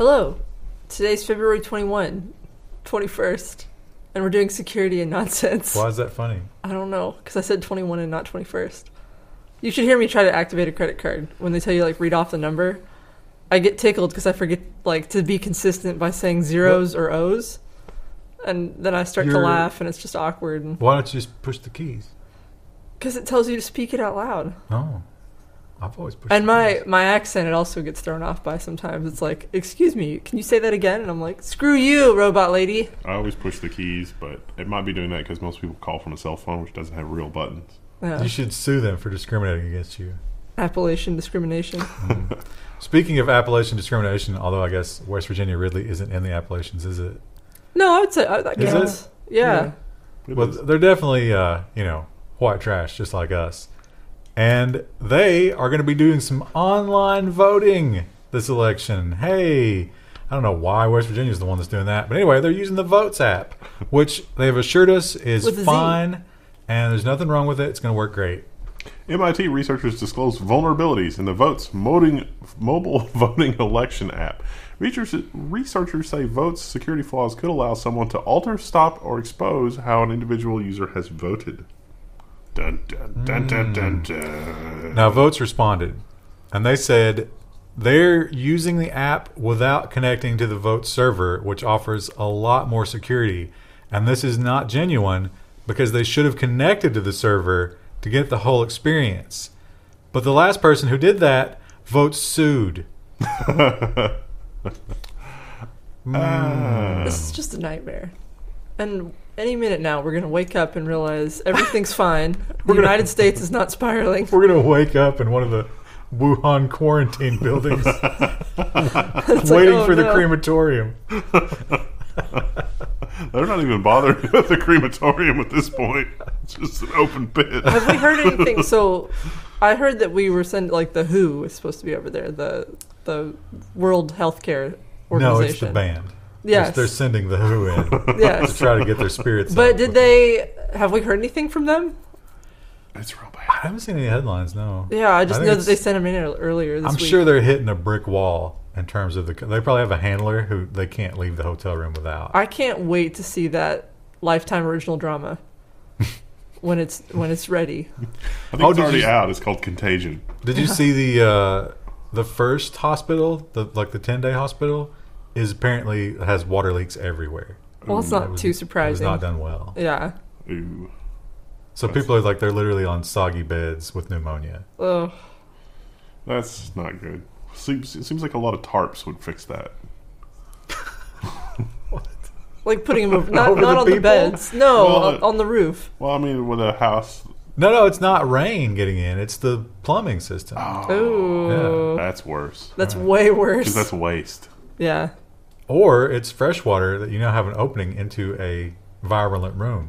Hello. Today's February 21st, and we're doing security and nonsense. Why is that funny? I don't know, because I said 21 and not 21st. You should hear me try to activate a credit card. When they tell you, like, read off the number, I get tickled because I forget, like, to be consistent by saying zeros or O's. And then I start to laugh, and it's just awkward. Why don't you just push the keys? Because it tells you to speak it out loud. Oh. I've always pushed And the keys. my accent, it also gets thrown off by sometimes. It's like, excuse me, can you say that again? And I'm like, screw you, robot lady. I always push the keys, but it might be doing that because most people call from a cell phone, which doesn't have real buttons. Yeah. You should sue them for discriminating against you. Appellation discrimination. Speaking of Appalachian discrimination, although I guess West Virginia Ridley isn't in the Appalachians, is it? No, I would say that Is counts. Yeah. Well, they're definitely, white trash, just like us. And they are going to be doing some online voting this election. Hey, I don't know why West Virginia is the one that's doing that. But anyway, they're using the Votes app, which they've assured us is fine. And there's nothing wrong with it. It's going to work great. MIT researchers disclosed vulnerabilities in the mobile voting election app. Researchers say Votes security flaws could allow someone to alter, stop, or expose how an individual user has voted. Dun, dun, dun, dun, dun, dun. Now, Votes responded, and they said they're using the app without connecting to the Vote server, which offers a lot more security. And this is not genuine because they should have connected to the server to get the whole experience. But the last person who did that, Votes sued. This is just a nightmare. And any minute now, we're going to wake up and realize everything's fine. The United States is not spiraling. We're going to wake up in one of the Wuhan quarantine buildings waiting for the crematorium. They're not even bothering with the crematorium at this point. It's just an open pit. Have we heard anything? So I heard that we were sent, like, the WHO is supposed to be over there, the World Healthcare Organization. No, it's the band. Yes. They're sending the WHO in Yes. to try to get their spirits But up. have we heard anything from them? It's real bad. I haven't seen any headlines, no. Yeah, I just think know that they sent them in earlier this I'm week. sure they're hitting a brick wall in terms of they probably have a handler who they can't leave the hotel room without. I can't wait to see that Lifetime original drama when it's ready. I think it's already out. It's called Contagion. Did you see the first hospital, the 10-day hospital, is apparently has water leaks everywhere. Well, it's not too surprising. It was not done well. Yeah. Ooh. So people are they're literally on soggy beds with pneumonia. Ugh. That's not good. It seems like a lot of tarps would fix that. Like putting them not Over the on the people? beds. No, Well, on the roof. Well, I mean, with a house. No, it's not rain getting in. It's the plumbing system. Ooh. That's worse. That's way worse. Because that's waste. Yeah. Or it's fresh water that you now have an opening into a virulent room.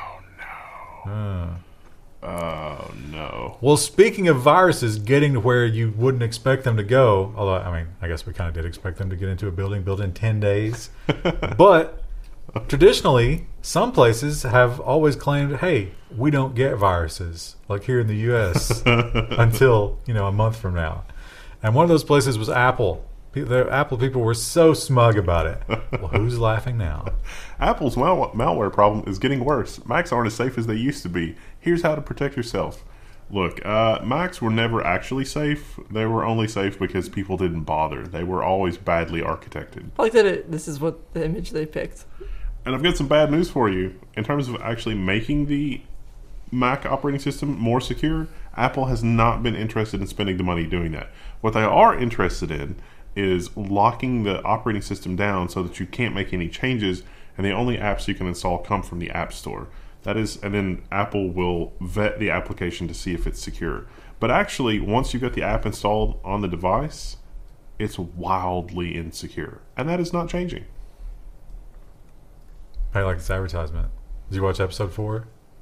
Oh, no. Well, speaking of viruses getting to where you wouldn't expect them to go, although, I mean, I guess we kind of did expect them to get into a building built in 10 days. But traditionally, some places have always claimed, hey, we don't get viruses, like here in the U.S., until, a month from now. And one of those places was Apple. The Apple people were so smug about it. Well, who's laughing now? Apple's malware problem is getting worse. Macs aren't as safe as they used to be. Here's how to protect yourself. Look, Macs were never actually safe. They were only safe because people didn't bother. They were always badly architected. I like that this is what the image they picked. And I've got some bad news for you. In terms of actually making the Mac operating system more secure, Apple has not been interested in spending the money doing that. What they are interested in is locking the operating system down so that you can't make any changes, and the only apps you can install come from the App Store. That is, and then Apple will vet the application to see if it's secure. But actually, once you get the app installed on the device, it's wildly insecure, and that is not changing. I like this advertisement. Did you watch episode 4?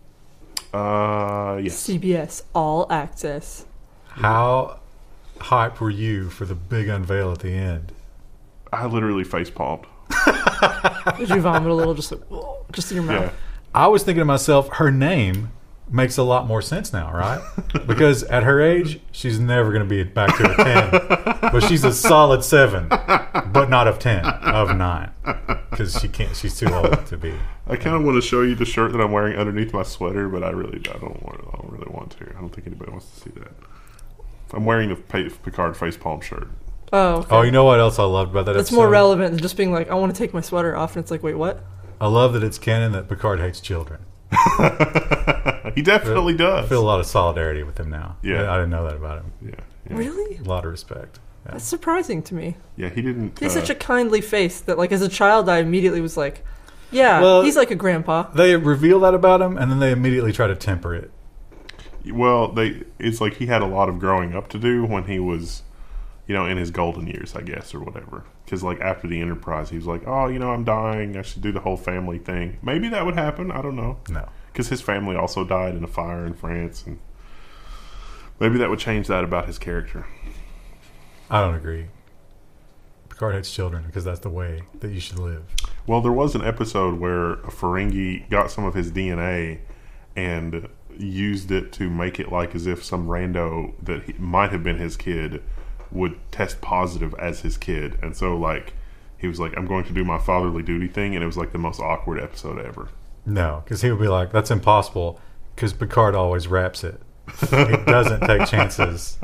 Yes. CBS All Access. How hyped were you for the big unveil at the end? I literally facepalmed. Did you vomit a little just in your mouth? Yeah. I was thinking to myself, her name makes a lot more sense now, right? Because at her age, she's never going to be back to a 10. But she's a solid 7, but not of 10, of 9. Because she's too old to be. I kind of want to show you the shirt that I'm wearing underneath my sweater, but I don't really want to. I don't think anybody wants to see that. I'm wearing the Picard facepalm shirt. Oh, okay. Oh, you know what else I loved about that That's episode? more relevant than just being like, I want to take my sweater off, and it's like, wait, what? I love that it's canon that Picard hates children. He definitely does. I feel a lot of solidarity with him now. Yeah. I didn't know that about him. Yeah. Really? A lot of respect. Yeah. That's surprising to me. Yeah, he didn't. He has such a kindly face that, like, as a child, I immediately was like, yeah, Well, he's like a grandpa. They reveal that about him, and then they immediately try to temper it. Well, it's like he had a lot of growing up to do when he was, in his golden years, I guess, or whatever. Because, like, after the Enterprise, he was like, oh, I'm dying. I should do the whole family thing. Maybe that would happen. I don't know. No. Because his family also died in a fire in France. And maybe that would change that about his character. I don't agree. Picard hates children because that's the way that you should live. Well, there was an episode where a Ferengi got some of his DNA and used it to make it like as if some rando that might have been his kid would test positive as his kid. And so, like, he was like, I'm going to do my fatherly duty thing. And it was like the most awkward episode ever. No, because he would be like, that's impossible because Picard always wraps it. He doesn't take chances.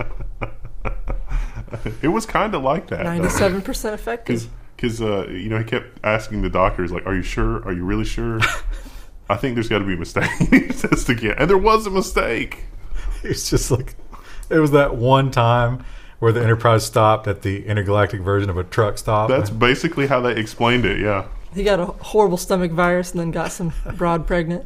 It was kind of like that. 97% effective. Because, he kept asking the doctors, like, are you sure? Are you really sure? I think there's got to be a mistake. He test again. And there was a mistake. It's just like, it was that one time where the Enterprise stopped at the intergalactic version of a truck stop. That's basically how they explained it, yeah. He got a horrible stomach virus and then got some broad pregnant.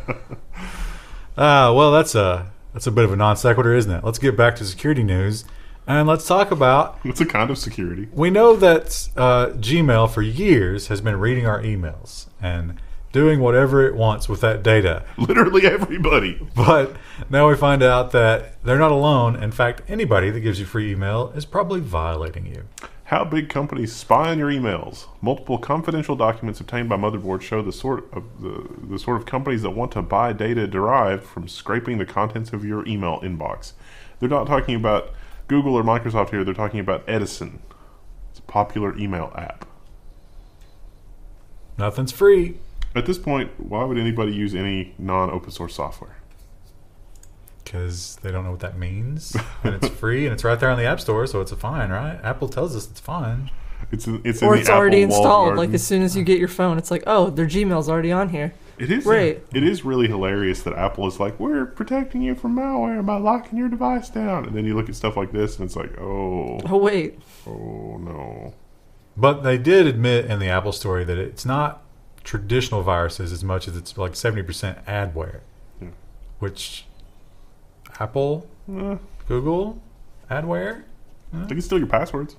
Well, that's a bit of a non sequitur, isn't it? Let's get back to security news. And let's talk about... It's a kind of security. We know that Gmail for years has been reading our emails and doing whatever it wants with that data. Literally everybody. But now we find out that they're not alone. In fact, anybody that gives you free email is probably violating you. How big companies spy on your emails. Multiple confidential documents obtained by motherboards show the sort of companies that want to buy data derived from scraping the contents of your email inbox. They're not talking about Google or Microsoft here. They're talking about Edison. It's a popular email app. Nothing's free. At this point, why would anybody use any non-open source software? Because they don't know what that means. And it's free, and it's right there on the App Store, so it's a fine, right? Apple tells us it's fine. It's in Or the it's already Apple walled installed. garden. Like, as soon as you get your phone, it's like, oh, their Gmail's already on here. It is Right. It is really hilarious that Apple is like, we're protecting you from malware by locking your device down. And then you look at stuff like this, and it's like, oh wait. no. But they did admit in the Apple story that it's not traditional viruses as much as it's like 70% adware. Yeah. Which Apple, Google, adware. They can steal your passwords.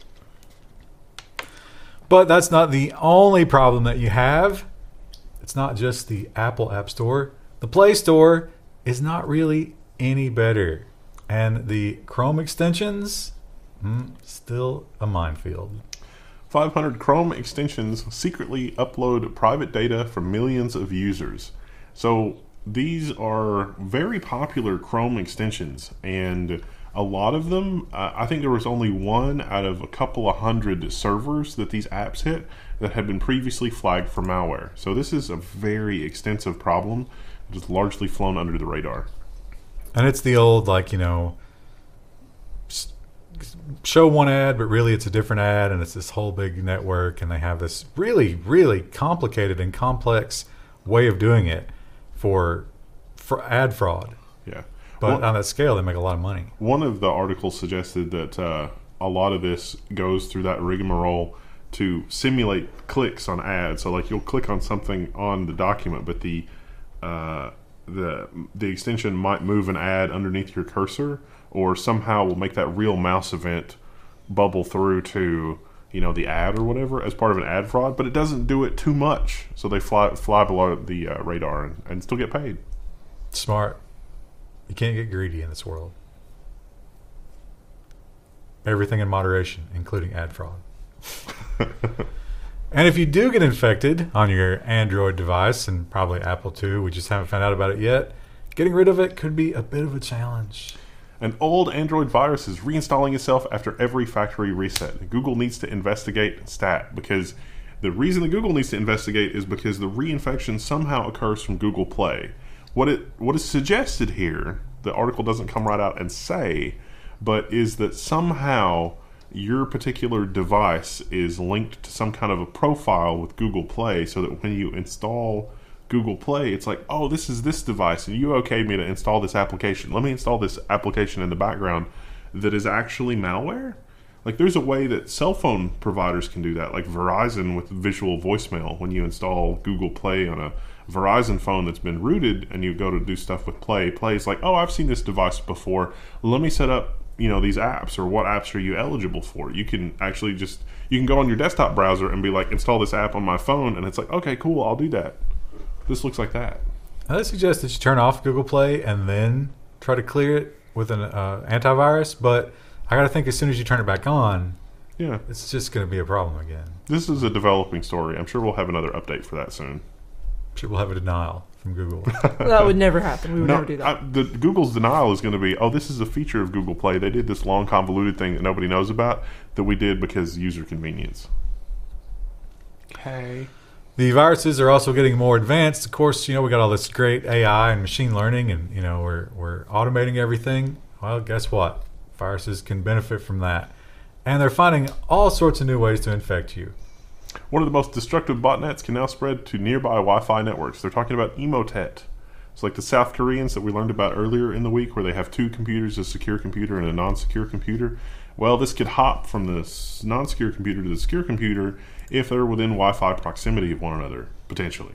But that's not the only problem that you have. It's not just the Apple App Store. The Play Store is not really any better. And the Chrome extensions, still a minefield. 500 Chrome extensions secretly upload private data from millions of users. So these are very popular Chrome extensions, and a lot of them, I think there was only one out of a couple of hundred servers that these apps hit that had been previously flagged for malware. So this is a very extensive problem that has largely flown under the radar. And it's the old, show one ad, but really it's a different ad, and it's this whole big network, and they have this really, really complicated and complex way of doing it for ad fraud. Yeah. But on that scale, they make a lot of money. One of the articles suggested that a lot of this goes through that rigmarole to simulate clicks on ads. So, like, you'll click on something on the document, but the extension might move an ad underneath your cursor, or somehow will make that real mouse event bubble through to the ad or whatever as part of an ad fraud. But it doesn't do it too much, so they fly below the radar and still get paid. Smart. You can't get greedy in this world. Everything in moderation, including ad fraud. And if you do get infected on your Android device, and probably Apple too, we just haven't found out about it yet, getting rid of it could be a bit of a challenge. An old Android virus is reinstalling itself after every factory reset. Google needs to investigate stat because the reason that Google needs to investigate is because the reinfection somehow occurs from Google Play. What is suggested here, the article doesn't come right out and say, but is that somehow your particular device is linked to some kind of a profile with Google Play so that when you install Google Play, it's like, oh, this is this device, and you okayed me to install this application. Let me install this application in the background that is actually malware. Like, there's a way that cell phone providers can do that, like Verizon with visual voicemail. When you install Google Play on a Verizon phone that's been rooted and you go to do stuff with Play, Play's like, oh, I've seen this device before. Let me set up, these apps, or what apps are you eligible for? You can actually you can go on your desktop browser and be like, install this app on my phone, and it's like, okay, cool, I'll do that. This looks like that. I suggest that you turn off Google Play and then try to clear it with an antivirus. But I got to think as soon as you turn it back on, it's just going to be a problem again. This is a developing story. I'm sure we'll have another update for that soon. I'm sure we'll have a denial from Google. That would never happen. We would never do that. Google's denial is going to be, oh, this is a feature of Google Play. They did this long convoluted thing that nobody knows about that we did because user convenience. Okay. The viruses are also getting more advanced. Of course, we got all this great AI and machine learning, and we're automating everything. Well, guess what? Viruses can benefit from that, and they're finding all sorts of new ways to infect you. One of the most destructive botnets can now spread to nearby Wi-Fi networks. They're talking about Emotet. It's like the South Koreans that we learned about earlier in the week, where they have two computers, a secure computer and a non-secure computer. Well, this could hop from the non-secure computer to the secure computer if they're within Wi-Fi proximity of one another, potentially.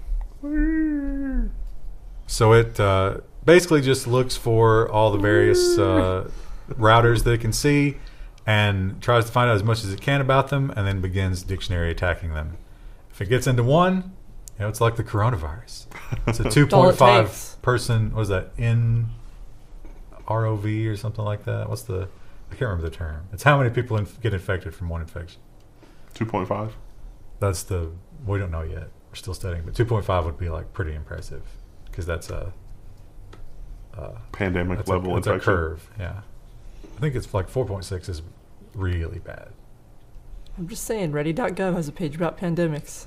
So it basically just looks for all the various routers that it can see and tries to find out as much as it can about them, and then begins dictionary attacking them. If it gets into one, it's like the coronavirus. It's a 2.5 person, what is that, NROV or something like that? I can't remember the term. It's how many people get infected from one infection. 2.5? We don't know yet. We're still studying, but 2.5 would be like pretty impressive because that's a pandemic level infection. It's a curve, yeah. I think it's like 4.6 is really bad. I'm just saying, ready.gov has a page about pandemics.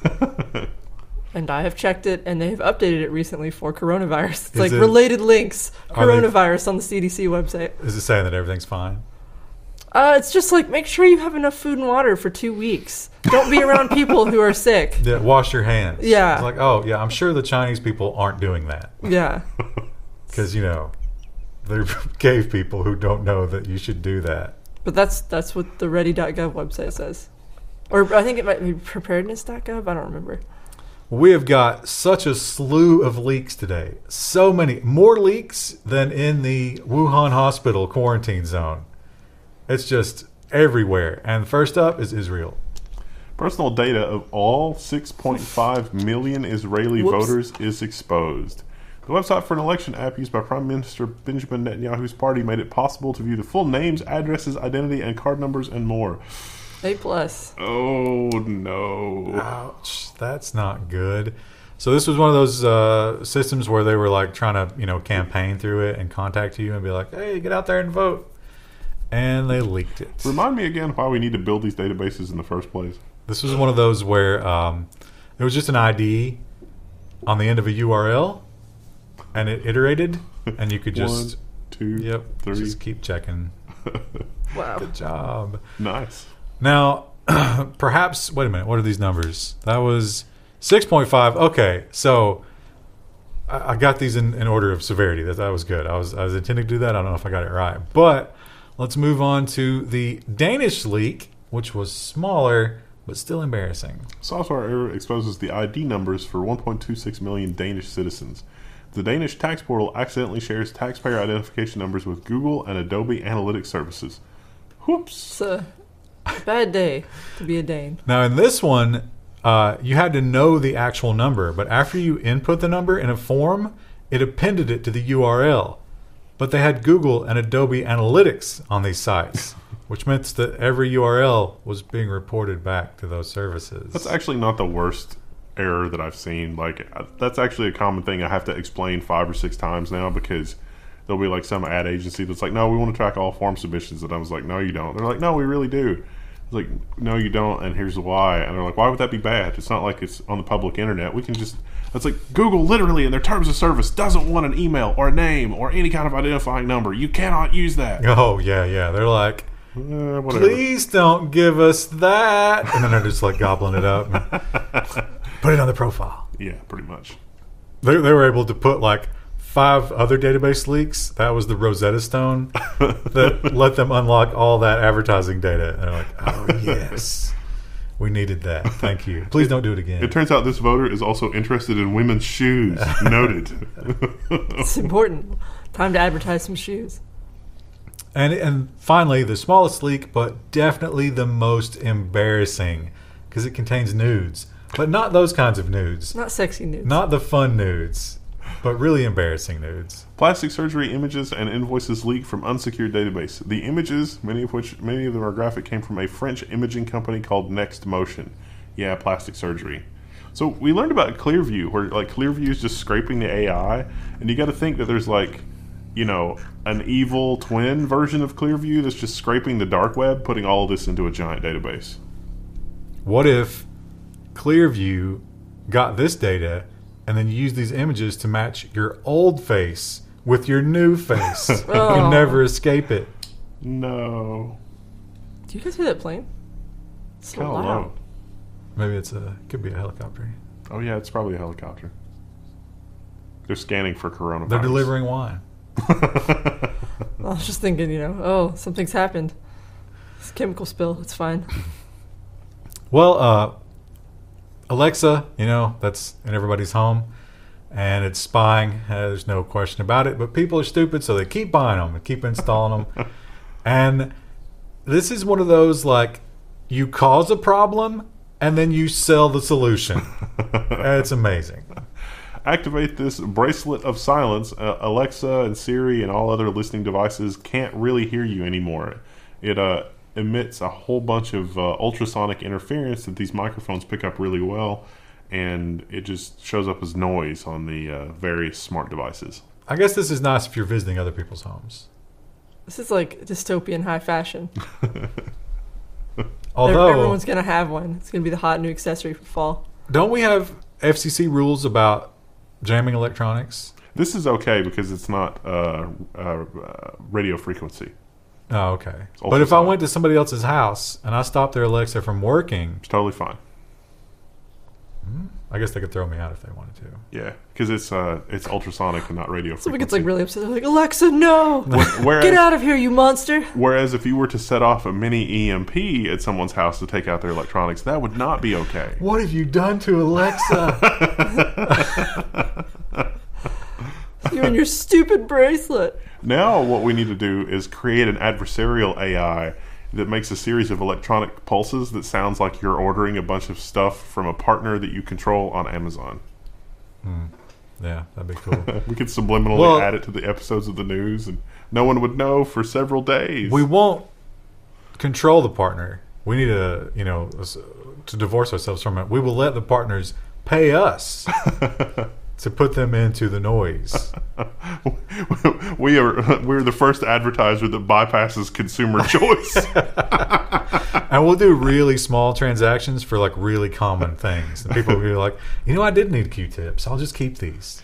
And I have checked it, and they've updated it recently for coronavirus. It's related links, coronavirus on the CDC website. Is it saying that everything's fine? It's just like, make sure you have enough food and water for 2 weeks. Don't be around people who are sick. Yeah, wash your hands. Yeah. It's like, oh, yeah, I'm sure the Chinese people aren't doing that. Yeah. Because, they're cave people who don't know that you should do that. But that's what the ready.gov website says. Or I think it might be preparedness.gov. I don't remember. We have got such a slew of leaks today. So many. More leaks than in the Wuhan hospital quarantine zone. It's just everywhere. And first up is Israel. Personal data of all 6.5 million Israeli voters is exposed. The website for an election app used by Prime Minister Benjamin Netanyahu's party made it possible to view the full names, addresses, identity, and card numbers, and more. A+. Oh, no. Ouch. That's not good. So this was one of those systems where they were like trying to, campaign through it and contact you and be like, hey, get out there and vote. And they leaked it. Remind me again why we need to build these databases in the first place. This was one of those where it was just an ID on the end of a URL, and it iterated, and you could just 1, 2, 3. Just keep checking. Wow. Good job. Nice. Now, perhaps, wait a minute, what are these numbers? That was 6.5. Okay, so I got these in order of severity. That was good. I was intending to do that. I don't know if I got it right. But let's move on to the Danish leak, which was smaller, but still embarrassing. Software error exposes the ID numbers for 1.26 million Danish citizens. The Danish tax portal accidentally shares taxpayer identification numbers with Google and Adobe Analytics services. Whoops. It's a bad day to be a Dane. Now, in this one, you had to know the actual number, but after you input the number in a form, it appended it to the URL. But they had Google and Adobe Analytics on these sites, which meant that every URL was being reported back to those services. That's actually not the worst error that I've seen. Like, that's actually a common thing I have to explain 5 or 6 times now, because there'll be like some ad agency that's like, no, we want to track all form submissions. And I was like, no, you don't. They're like, no, we really do. I was like, no, you don't, and here's why. And they're like, why would that be bad? It's not like it's on the public internet. We can just... It's like, Google literally in their terms of service doesn't want an email or a name or any kind of identifying number. You cannot use that. Oh, yeah. They're like, Whatever. please don't give us that. And then they're just like gobbling it up. And put it on the profile. Yeah, pretty much. They were able to put like 5 other database leaks. That was the Rosetta Stone that let them unlock all that advertising data. And they're like, oh, yes. We needed that. Thank you. Please don't do it again. It turns out this voter is also interested in women's shoes. Noted. It's important. Time to advertise some shoes. And finally, the smallest leak, but definitely the most embarrassing, because it contains nudes. But not those kinds of nudes. Not sexy nudes. Not the fun nudes, but really embarrassing nudes. Plastic surgery images and invoices leak from unsecured database. The images, many of them are graphic, came from a French imaging company called Next Motion. Yeah, plastic surgery. So we learned about Clearview, where like Clearview is just scraping the AI, and you got to think that there's like, you know, an evil twin version of Clearview that's just scraping the dark web, putting all of this into a giant database. What if Clearview got this data and then used these images to match your old face with your new face? You can never escape it. No. Do you guys hear that plane? It's so Kind of loud. low. Maybe could be a helicopter. Oh yeah, it's probably a helicopter. They're scanning for coronavirus. They're delivering wine. I was just thinking, something's happened. It's a chemical spill. It's fine. Well, Alexa, that's in everybody's home, and it's spying. There's no question about it. But people are stupid, so they keep buying them and keep installing them. And this is one of those, like, you cause a problem, and then you sell the solution. It's amazing. Activate this bracelet of silence. Alexa and Siri and all other listening devices can't really hear you anymore. It emits a whole bunch of ultrasonic interference that these microphones pick up really well, and it just shows up as noise on the various smart devices. I guess this is nice if you're visiting other people's homes. This is like dystopian high fashion. Although everyone's going to have one. It's going to be the hot new accessory for fall. Don't we have FCC rules about jamming electronics? This is okay because it's not radio frequency. Oh, okay. But if I went to somebody else's house and I stopped their Alexa from working, it's totally fine. I guess they could throw me out if they wanted to. Yeah, because it's ultrasonic and not radio frequency. Somebody gets like really upset. They're like, Alexa, no! Get out of here, you monster! Whereas if you were to set off a mini EMP at someone's house to take out their electronics, that would not be okay. What have you done to Alexa? You and your stupid bracelet. Now what we need to do is create an adversarial AI that makes a series of electronic pulses that sounds like you're ordering a bunch of stuff from a partner that you control on Amazon. Yeah, that'd be cool. We could subliminally add it to the episodes of the news, and no one would know for several days. We won't control the partner. We need to divorce ourselves from it. We will let the partners pay us to put them into the noise. We're the first advertiser that bypasses consumer choice. And we'll do really small transactions for like really common things. And people will be like, I did need Q-tips. I'll just keep these.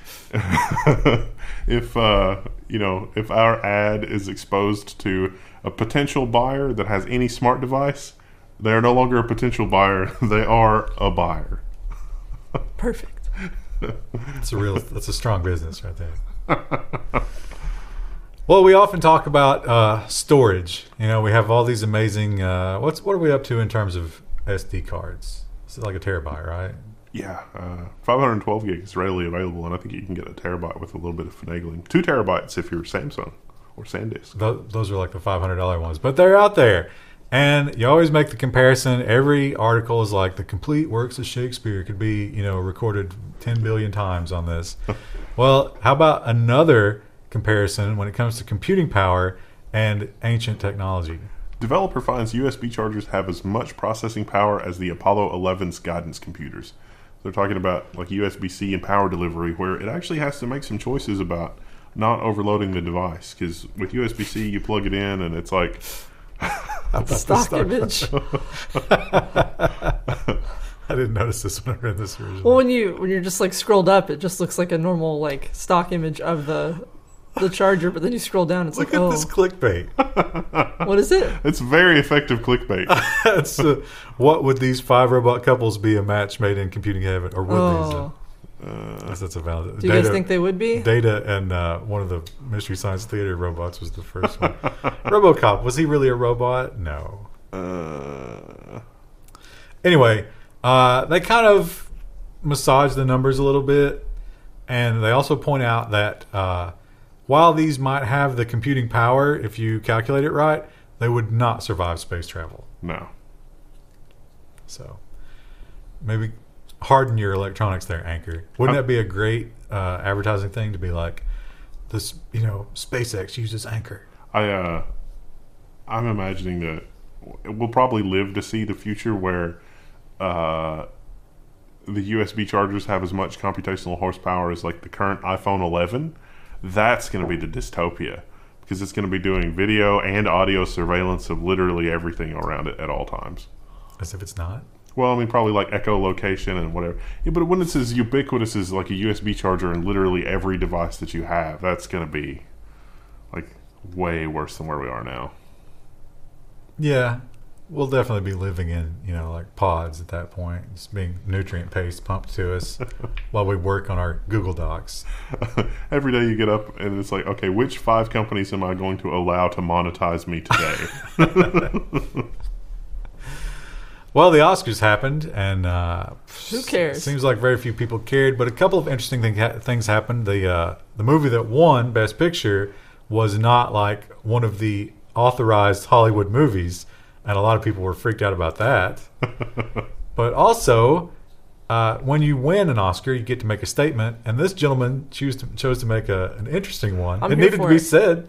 If our ad is exposed to a potential buyer that has any smart device, they are no longer a potential buyer. They are a buyer. Perfect. That's a strong business right there. Well, we often talk about storage. We have all these amazing. What are we up to in terms of SD cards? It's like a terabyte, right? Yeah, 512 gig is readily available, and I think you can get a terabyte with a little bit of finagling. 2 terabytes if you're Samsung or SanDisk. Those are like the $500 ones, but they're out there. And you always make the comparison. Every article is like the complete works of Shakespeare could be, recorded 10 billion times on this. Well, how about another comparison when it comes to computing power and ancient technology? Developer finds USB chargers have as much processing power as the Apollo 11's guidance computers. They're talking about like USB-C and power delivery, where it actually has to make some choices about not overloading the device. Because with USB-C, you plug it in, and it's like Stock image. I didn't notice this when I read this originally. Well, when you're just like scrolled up, it just looks like a normal like stock image of the charger, but then you scroll down, it's Look like, at oh, this clickbait. what is it? it's very effective clickbait. It's what would these 5 robot couples be a match made in computing heaven, or would Oh, these? That's a valid. do you guys think they would be? Data and one of the Mystery Science Theater robots was the first one. RoboCop, was he really a robot? No. Anyway, they kind of massage the numbers a little bit, and they also point out that while these might have the computing power, if you calculate it right, they would not survive space travel. No. So maybe harden your electronics there, Anchor. Wouldn't that be a great advertising thing to be like, this, SpaceX uses Anchor? I'm imagining that we'll probably live to see the future where the USB chargers have as much computational horsepower as like the current iPhone 11. That's going to be the dystopia, because it's going to be doing video and audio surveillance of literally everything around it at all times. As if it's not. Well, I mean, probably like echolocation and whatever. Yeah, but when it's as ubiquitous as like a USB charger in literally every device that you have, that's going to be like way worse than where we are now. Yeah, we'll definitely be living in, like pods at that point. It's being nutrient paste pumped to us while we work on our Google Docs. Every day you get up and it's like, okay, which 5 companies am I going to allow to monetize me today? Well, the Oscars happened, and Who cares? Seems like very few people cared, but a couple of interesting things happened. The movie that won Best Picture was not like one of the authorized Hollywood movies, and a lot of people were freaked out about that. But also, when you win an Oscar, you get to make a statement, and this gentleman chose to make an interesting one. It needed to be said.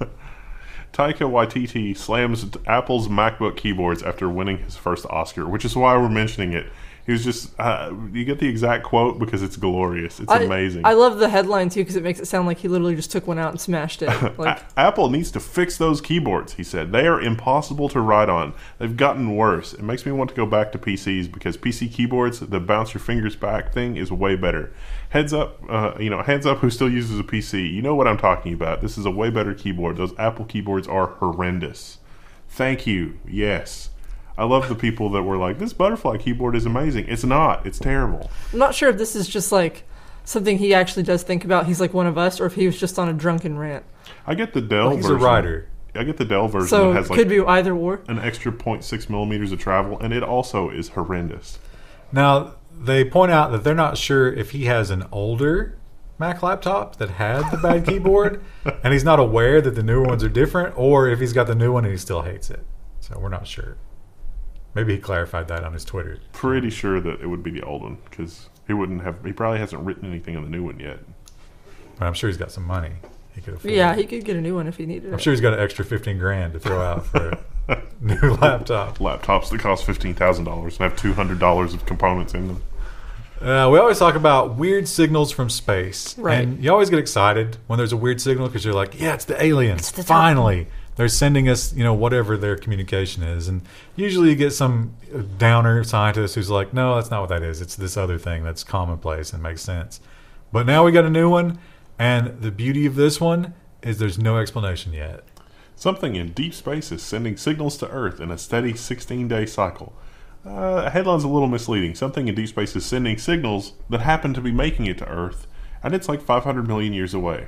Taika Waititi slams Apple's MacBook keyboards after winning his first Oscar, which is why we're mentioning it. He was just, you get the exact quote because it's glorious. It's amazing. I love the headline, too, because it makes it sound like he literally just took one out and smashed it. Like, Apple needs to fix those keyboards, he said. They are impossible to write on. They've gotten worse. It makes me want to go back to PCs, because PC keyboards, the bounce your fingers back thing is way better. Hands up who still uses a PC. You know what I'm talking about. This is a way better keyboard. Those Apple keyboards are horrendous. Thank you. Yes. I love the people that were like, this butterfly keyboard is amazing. It's not. It's terrible. I'm not sure if this is just like something he actually does think about. He's like one of us, or if he was just on a drunken rant. I get the Dell version. He's a writer. I get the Dell version So that has it like could be either or. an extra 0.6 millimeters of travel, and it also is horrendous. Now, they point out that they're not sure if he has an older Mac laptop that had the bad keyboard, and he's not aware that the newer ones are different, or if he's got the new one and he still hates it. So we're not sure. Maybe he clarified that on his Twitter. Pretty sure that it would be the old one, because he probably hasn't written anything on the new one yet. But I'm sure he's got some money. He could afford Yeah, it. he could get a new one if he needed I'm it. sure he's got an extra $15,000 to throw out for a new laptop. Laptops that cost $15,000 and have $200 of components in them. We always talk about weird signals from space. Right. And you always get excited when there's a weird signal because you're like, yeah, it's the aliens. Finally. They're sending us, whatever their communication is. And usually you get some downer scientist who's like, no, that's not what that is. It's this other thing that's commonplace and makes sense. But now we got a new one. And the beauty of this one is there's no explanation yet. Something in deep space is sending signals to Earth in a steady 16-day cycle. Headline's a little misleading. Something in deep space is sending signals that happen to be making it to Earth, and it's like 500 million years away.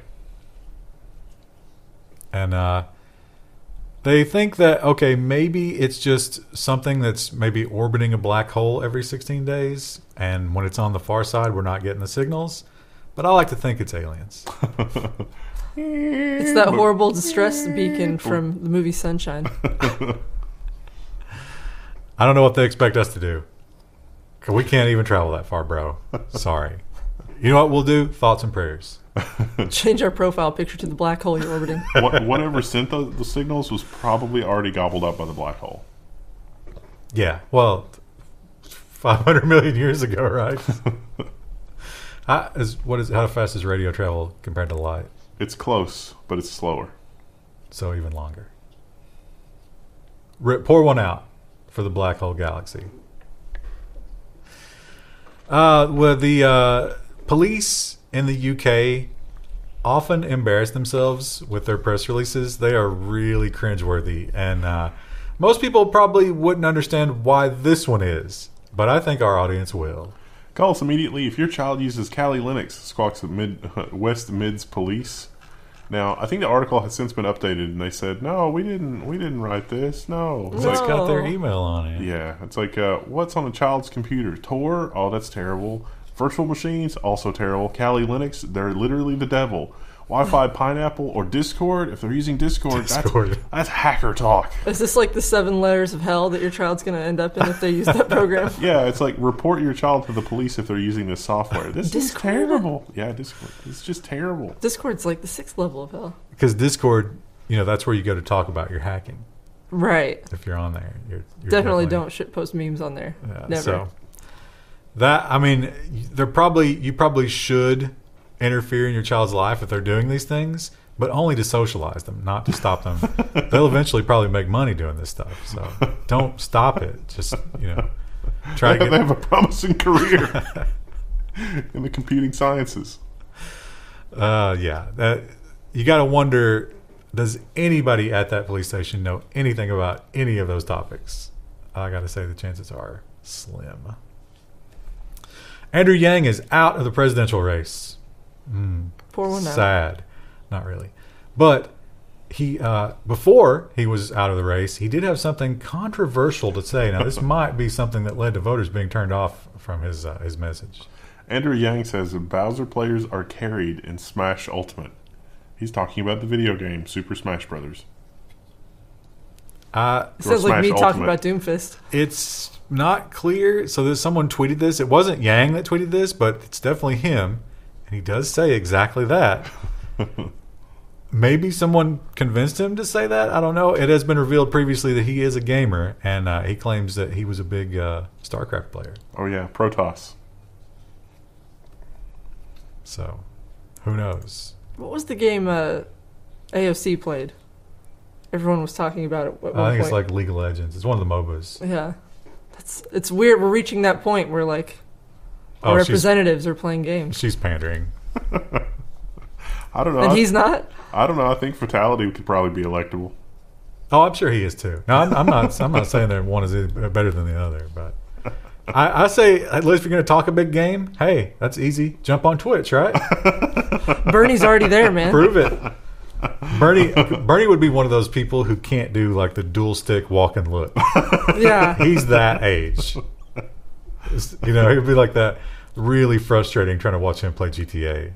And they think that, okay, maybe it's just something that's maybe orbiting a black hole every 16 days, and when it's on the far side, we're not getting the signals. But I like to think it's aliens. It's that horrible distress beacon from the movie Sunshine. I don't know what they expect us to do. 'Cause we can't even travel that far, bro. Sorry. You know what we'll do? Thoughts and prayers. Change our profile picture to the black hole you're orbiting. Whatever sent the signals was probably already gobbled up by the black hole. Yeah, well, 500 million years ago, right? How fast is radio travel compared to light? It's close, but it's slower. So even longer. Pour one out for the black hole galaxy. Well, the police in the UK often embarrass themselves with their press releases. They are really cringeworthy, and most people probably wouldn't understand why this one is, but I think our audience will. Call us immediately if your child uses Kali Linux, squawks at West Mids Police. Now, I think the article has since been updated, and they said, "No, we didn't write this. No." It's got their email on it. Yeah, it's like, what's on a child's computer? Tor? Oh, that's terrible. Virtual machines? Also terrible. Kali Linux? They're literally the devil. Wi-Fi Pineapple or Discord? If they're using Discord. That's hacker talk. Is this like the 7 layers of hell that your child's going to end up in if they use that program? Yeah, it's like report your child to the police if they're using this software. This is terrible. Yeah, Discord. It's just terrible. Discord's like the 6th level of hell. Because Discord, that's where you go to talk about your hacking. Right. If you're on there. You're definitely don't shitpost memes on there. Yeah, never. So you probably should interfere in your child's life if they're doing these things, but only to socialize them, not to stop them. They'll eventually probably make money doing this stuff, so don't stop it. Just try to They have a promising career in the computing sciences. You got to wonder, does anybody at that police station know anything about any of those topics? I got to say the chances are slim. Andrew Yang is out of the presidential race. Pour one out. Sad. Not really. But he before he was out of the race, he did have something controversial to say. Now, this might be something that led to voters being turned off from his message. Andrew Yang says Bowser players are carried in Smash Ultimate. He's talking about the video game Super Smash Brothers. It sounds like me talking about Doomfist. It's not clear. So there's someone tweeted this. It wasn't Yang that tweeted this, but it's definitely him. And he does say exactly that. Maybe someone convinced him to say that. I don't know. It has been revealed previously that he is a gamer, and he claims that he was a big StarCraft player. Oh, yeah. Protoss. So, who knows? What was the game AOC played? Everyone was talking about it at one point. I think it's like League of Legends. It's one of the MOBAs. Yeah. It's weird. We're reaching that point where, like, our representatives are playing games. She's pandering. I don't know. And he's not? I don't know. I think Fatality could probably be electable. Oh, I'm sure he is too. No, I'm not saying that one is better than the other, but I say, at least if you're going to talk a big game, hey, that's easy. Jump on Twitch, right? Bernie's already there, man. Prove it. Bernie would be one of those people who can't do like the dual stick walk and look. Yeah. He's that age. He'd be like that, really frustrating trying to watch him play GTA.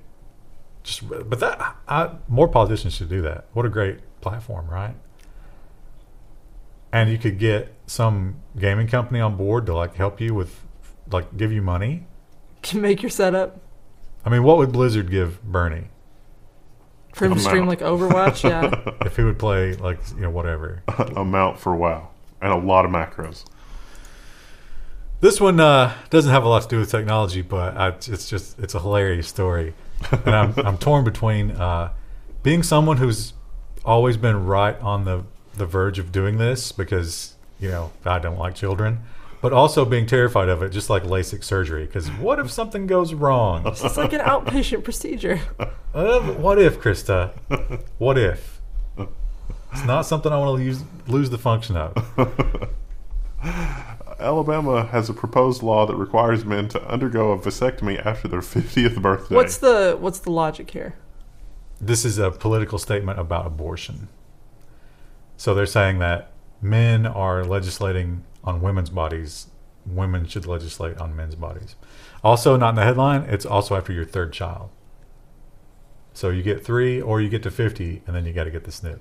More politicians should do that. What a great platform, right? And you could get some gaming company on board to like help you with, like, give you money. Can make your setup. I mean, what would Blizzard give Bernie? For him to stream like Overwatch, yeah. If he would play like, whatever. Amount for WoW. And a lot of macros. This one doesn't have a lot to do with technology, but it's a hilarious story. And I'm torn between being someone who's always been right on the verge of doing this because, I don't like children, but also being terrified of it, just like LASIK surgery. Because what if something goes wrong? It's like an outpatient procedure. What if, Krista? What if? It's not something I want to lose the function of. Alabama has a proposed law that requires men to undergo a vasectomy after their 50th birthday. What's the logic here? This is a political statement about abortion. So they're saying that men are legislating on women's bodies. Women should legislate on men's bodies. Also, not in the headline, it's also after your 3rd child. So you get 3 or you get to 50, and then you got to get the snip.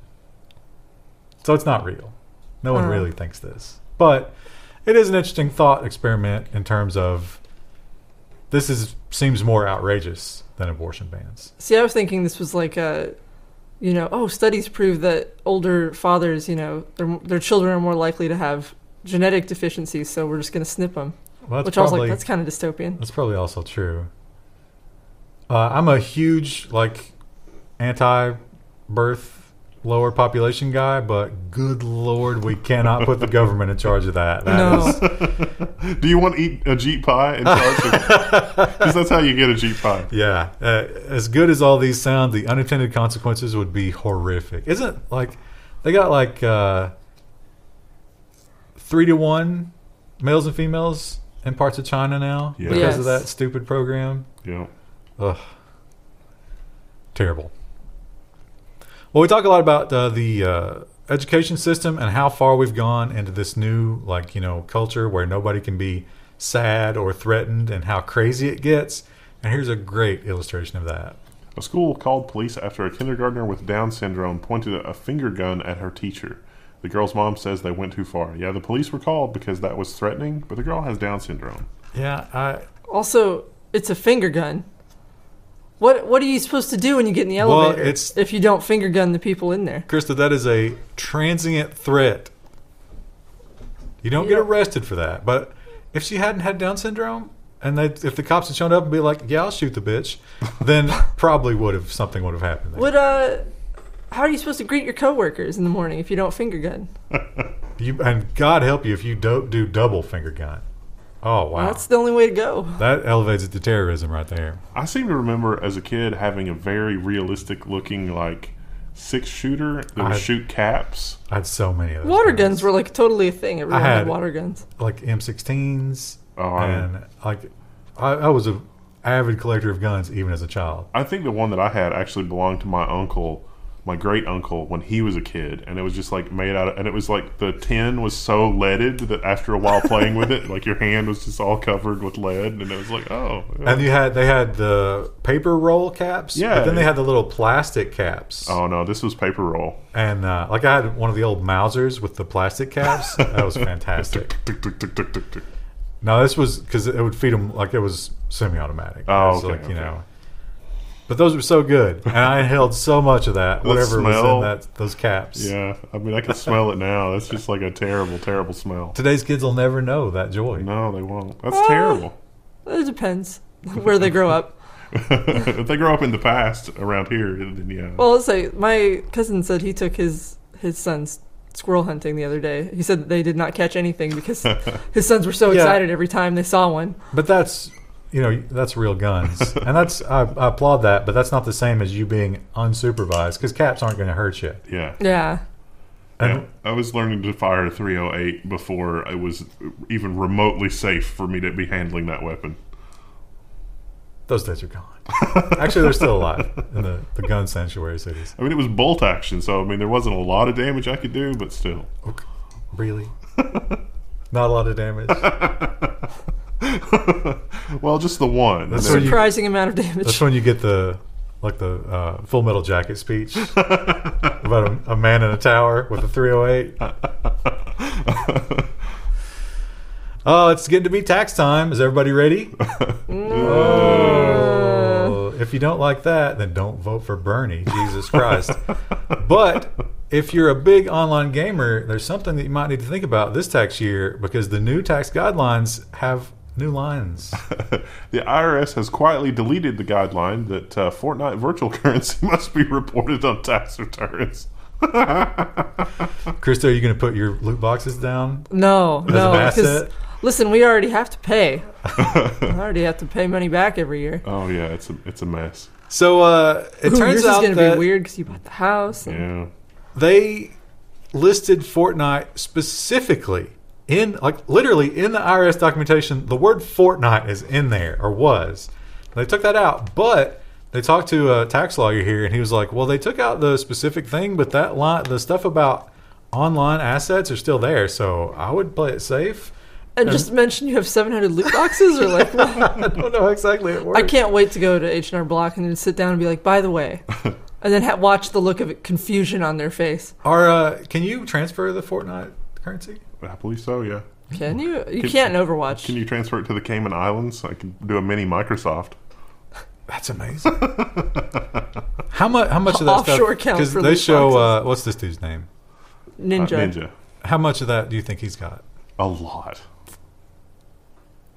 So it's not real. No one really thinks this. But it is an interesting thought experiment in terms of seems more outrageous than abortion bans. See, I was thinking this was like studies prove that older fathers, their children are more likely to have genetic deficiencies, so we're just going to snip them. Well, which I was like, that's kind of dystopian. That's probably also true. I'm a huge anti-birth lower population guy, but good Lord, we cannot put the government in charge of that. Do you want to eat a Jeep pie in charge? Because that's how you get a Jeep pie. Yeah. As good as all these sound, the unintended consequences would be horrific. Isn't they got 3-to-1 males and females in parts of China now because of that stupid program? Yeah. Ugh. Terrible. Well, we talk a lot about the education system and how far we've gone into this new, culture where nobody can be sad or threatened and how crazy it gets. And here's a great illustration of that. A school called police after a kindergartner with Down syndrome pointed a finger gun at her teacher. The girl's mom says they went too far. Yeah, the police were called because that was threatening, but the girl has Down syndrome. Yeah, Also, it's a finger gun. What are you supposed to do when you get in the elevator if you don't finger gun the people in there? Krista, that is a transient threat. You don't get arrested for that. But if she hadn't had Down syndrome, and if the cops had shown up and be like, "Yeah, I'll shoot the bitch," then probably something would have happened there. How are you supposed to greet your coworkers in the morning if you don't finger gun? And God help you if you don't do double finger gun. Oh, wow. Well, that's the only way to go. That elevates it to terrorism right there. I seem to remember as a kid having a very realistic looking 6-shooter that would shoot caps. I had so many of those. Water guns were totally a thing. Everyone had water guns. Like M16s. And I was an avid collector of guns even as a child. I think the one that I had actually belonged to my uncle, my great uncle, when he was a kid, and it was just made out of, and it was the tin was so leaded that after a while playing with it, your hand was just all covered with lead, and it was oh. Yeah. And they had the paper roll caps, but then they had the little plastic caps. Oh no, this was paper roll. And I had one of the old Mausers with the plastic caps. That was fantastic. No, this was because it would feed them it was semi-automatic. Oh, okay. But those were so good, and I held so much of that, whatever was in those caps. Yeah, I mean, I can smell it now. That's just a terrible, terrible smell. Today's kids will never know that joy. No, they won't. That's terrible. It depends where they grow up. If they grow up in the past around here, then yeah. Well, let's say my cousin said he took his sons squirrel hunting the other day. He said that they did not catch anything because his sons were so excited every time they saw one. But that's real guns. And I applaud that, but that's not the same as you being unsupervised because caps aren't going to hurt you. Yeah. Yeah. And I was learning to fire a .308 before it was even remotely safe for me to be handling that weapon. Those days are gone. Actually, they're still alive in the gun sanctuary cities. I mean, it was bolt action, so there wasn't a lot of damage I could do, but still. Okay. Really? Not a lot of damage? Well, just the one. That's a surprising amount of damage. That's when you get the Full Metal Jacket speech about a man in a tower with a .308. Oh, it's getting to be tax time. Is everybody ready? Oh, if you don't like that, then don't vote for Bernie. Jesus Christ. But if you're a big online gamer, there's something that you might need to think about this tax year because the new tax guidelines have new lines. The IRS has quietly deleted the guideline that Fortnite virtual currency must be reported on tax returns. Krista, are you going to put your loot boxes down? No, because listen, we already have to pay. I already have to pay money back every year. Oh yeah, it's a mess. So it turns out yours is going to be weird because you bought the house. Yeah, they listed Fortnite specifically literally in the IRS documentation. The word Fortnite is in there or was. They took that out, but they talked to a tax lawyer here, and he was like, "Well, they took out the specific thing, but that line, the stuff about online assets, are still there. So I would play it safe." And just mention you have 700 loot boxes, or what? I don't know exactly it works. I can't wait to go to H&R Block and then sit down and be like, "By the way," and then watch the look of confusion on their face. Can you transfer the Fortnite currency? I believe so. Yeah. Can you? You can't in Overwatch. Can you transfer it to the Cayman Islands? I can do a mini Microsoft. That's amazing. How much of that offshore stuff? Because they show what's this dude's name? Ninja. Ninja. How much of that do you think he's got? A lot.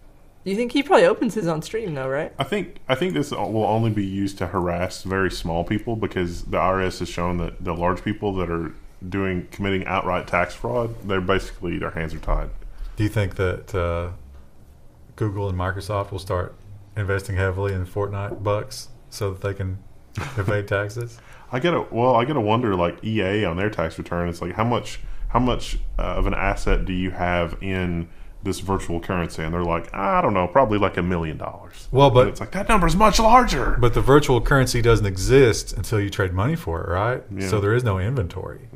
You think he probably opens his on stream though, right? I think this will only be used to harass very small people because the IRS has shown that the large people that are committing outright tax fraud, their hands are tied. Do you think that Google and Microsoft will start investing heavily in Fortnite bucks so that they can evade taxes? I gotta wonder, like EA on their tax return, it's like how much of an asset do you have in this virtual currency? And they're like, I don't know, probably like $1 million. Well, but and it's like that number's much larger. But the virtual currency doesn't exist until you trade money for it, right? Yeah. So there is no inventory.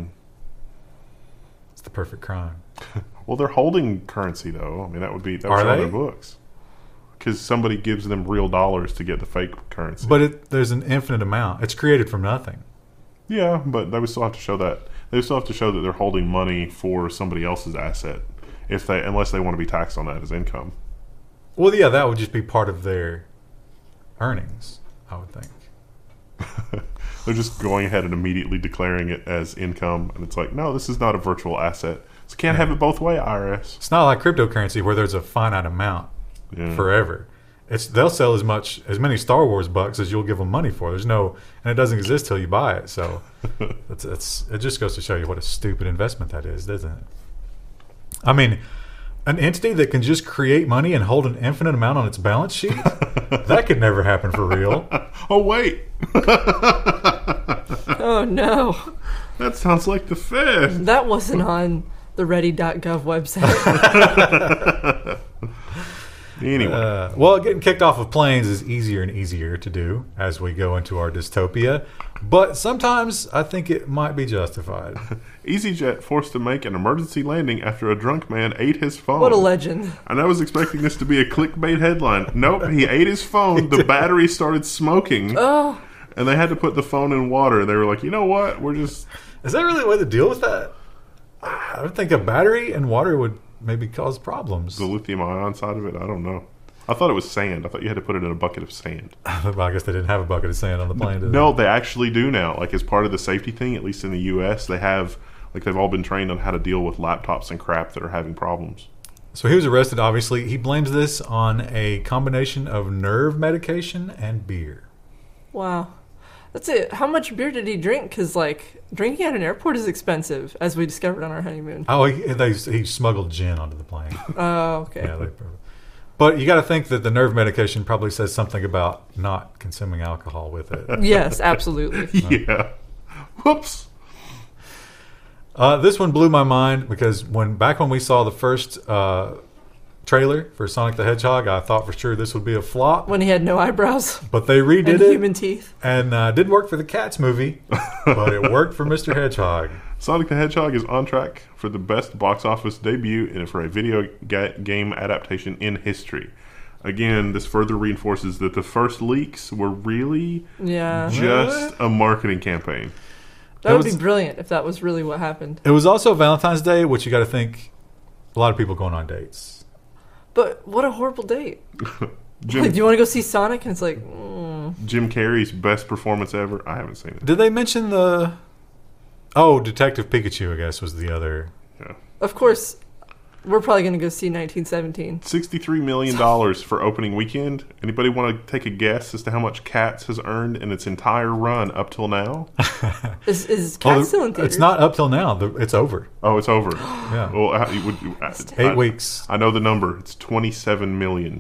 It's the perfect crime. Well, they're holding currency though. I mean, that would Are show on they? their books because somebody gives them real dollars to get the fake currency. But there's an infinite amount. It's created from nothing. Yeah, but they would still have to show that. They would still have to show that they're holding money for somebody else's asset, unless they want to be taxed on that as income. Well, yeah, that would just be part of their earnings, I would think. They're just going ahead and immediately declaring it as income, and it's like, no, this is not a virtual asset. So can't have it both way, IRS. It's not like cryptocurrency where there's a finite amount forever. They'll sell as many Star Wars bucks as you'll give them money for. And it doesn't exist till you buy it. So it just goes to show you what a stupid investment that is, doesn't it? I mean, an entity that can just create money and hold an infinite amount on its balance sheet, that could never happen for real. Oh, wait. Oh, no. That sounds like the Fed. That wasn't on the ready.gov website. Anyway. Well, getting kicked off of planes is easier and easier to do as we go into our dystopia. But sometimes I think it might be justified. EasyJet forced to make an emergency landing after a drunk man ate his phone. What a legend. And I was expecting this to be a clickbait headline. Nope, he ate his phone. The battery started smoking. Oh. And they had to put the phone in water. And they were like, you know what? Is that really the way to deal with that? I would think a battery and water would maybe cause problems. The lithium ion side of it, I don't know. I thought it was sand. I thought you had to put it in a bucket of sand. Well, I guess they didn't have a bucket of sand on the plane, did they? No, they actually do now. Like, as part of the safety thing, at least in the U.S., they have, like, they've all been trained on how to deal with laptops and crap that are having problems. So he was arrested, obviously. He blames this on a combination of nerve medication and beer. Wow. That's it. How much beer did he drink? Because, like, drinking at an airport is expensive, as we discovered on our honeymoon. Oh, he smuggled gin onto the plane. Oh, okay. Yeah, but you got to think that the nerve medication probably says something about not consuming alcohol with it. Yes, absolutely. Yeah. Whoops. This one blew my mind because back when we saw the first trailer for Sonic the Hedgehog, I thought for sure this would be a flop. When he had no eyebrows But they redid and it. human teeth. And didn't work for the Cats movie, but it worked for Mr. Hedgehog. Sonic the Hedgehog is on track for the best box office debut and for a video game adaptation in history. Again, this further reinforces that the first leaks were really just a marketing campaign. That would be brilliant if that was really what happened. It was also Valentine's Day, which you got to think a lot of people going on dates. But what a horrible date. Jim, Like, do you want to go see Sonic? And it's like, Jim Carrey's best performance ever. I haven't seen it. Did they mention the... Oh, Detective Pikachu, I guess, was the other... Yeah. of course, we're probably going to go see 1917. $63 million for opening weekend. Anybody want to take a guess as to how much Cats has earned in its entire run up till now? Is Cat still in theaters? It's not up till now. It's over. Oh, it's over. Yeah. Well, 8 weeks. I know the number. It's 27 million.